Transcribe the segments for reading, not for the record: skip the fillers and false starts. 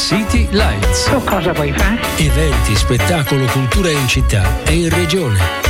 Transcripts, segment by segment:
City Lights. Tu cosa vuoi fare? Eventi, spettacolo, cultura in città e in regione.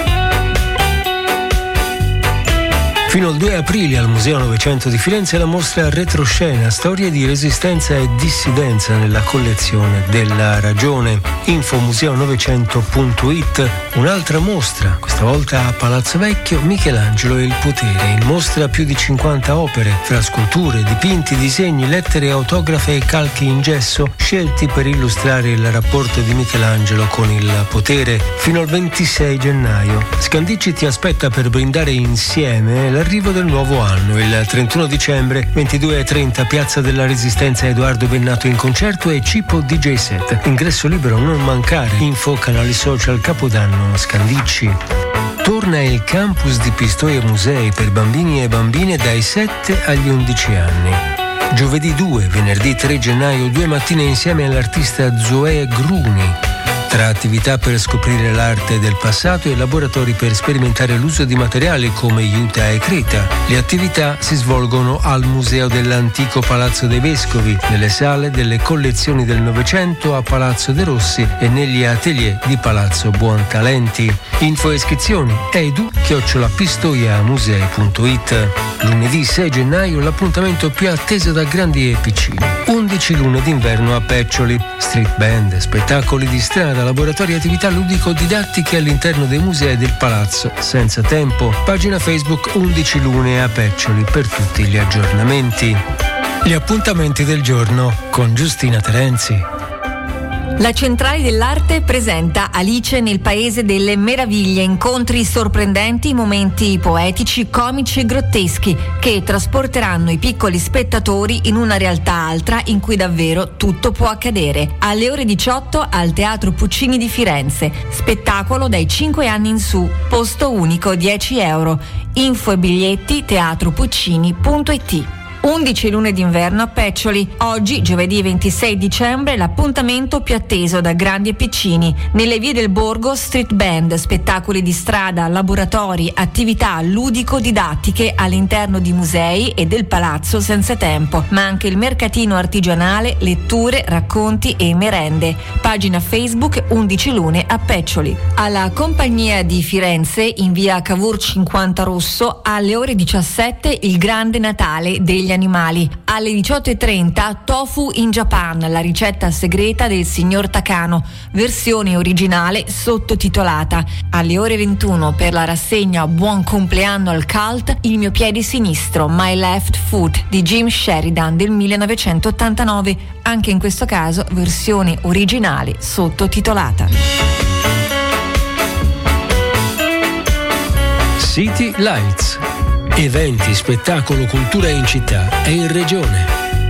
Fino al 2 aprile al Museo Novecento di Firenze la mostra Retroscena, storie di resistenza e dissidenza nella collezione della Ragione. Info museonovecento.it. Un'altra mostra, questa volta a Palazzo Vecchio, Michelangelo e il potere. In mostra più di 50 opere, fra sculture, dipinti, disegni, lettere autografe e calchi in gesso, scelti per illustrare il rapporto di Michelangelo con il potere. Fino al 26 gennaio. Scandicci ti aspetta per brindare insieme l'arrivo del nuovo anno. Il 31 dicembre, 22:30, Piazza della Resistenza, Edoardo Bennato in concerto e Cipo DJ set. Ingresso libero, non mancare. Info, canali social, Capodanno Scandicci. Torna il campus di Pistoia Musei per bambini e bambine dai 7 agli 11 anni. Giovedì 2, venerdì 3 gennaio, 2 mattine insieme all'artista Zoe Gruni. Tra attività per scoprire l'arte del passato e laboratori per sperimentare l'uso di materiali come juta e creta. Le attività si svolgono al Museo dell'Antico Palazzo dei Vescovi, nelle sale delle collezioni del Novecento a Palazzo De Rossi e negli atelier di Palazzo Buontalenti. Info e iscrizioni edu@pistoiamusei.it. Lunedì 6 gennaio l'appuntamento più atteso da grandi e piccini. 11 lune d'inverno a Peccioli. Street band, spettacoli di strada, laboratori e attività ludico-didattiche all'interno dei musei del palazzo. Senza tempo. Pagina Facebook 11 lune a Peccioli per tutti gli aggiornamenti. Gli appuntamenti del giorno con Giustina Terenzi. La Centrale dell'Arte presenta Alice nel Paese delle Meraviglie, incontri sorprendenti, momenti poetici, comici e grotteschi che trasporteranno i piccoli spettatori in una realtà altra in cui davvero tutto può accadere. Alle ore 18 al Teatro Puccini di Firenze, spettacolo dai 5 anni in su, posto unico €10. Info e biglietti teatropuccini.it. 11 lune d'inverno a Peccioli. Oggi, giovedì 26 dicembre, l'appuntamento più atteso da grandi e piccini. Nelle vie del borgo, street band, spettacoli di strada, laboratori, attività ludico-didattiche all'interno di musei e del palazzo senza tempo, ma anche il mercatino artigianale, letture, racconti e merende. Pagina Facebook 11 lune a Peccioli. Alla Compagnia di Firenze, in via Cavour 50 Rosso, alle ore 17 il Grande Natale degli animali. Alle 18:30 Tofu in Japan, la ricetta segreta del signor Takano, versione originale sottotitolata. Alle ore 21 per la rassegna Buon compleanno al cult, Il mio piede sinistro, My Left Foot di Jim Sheridan del 1989, anche in questo caso versione originale sottotitolata. City Lights. Eventi, spettacolo, cultura in città e in regione.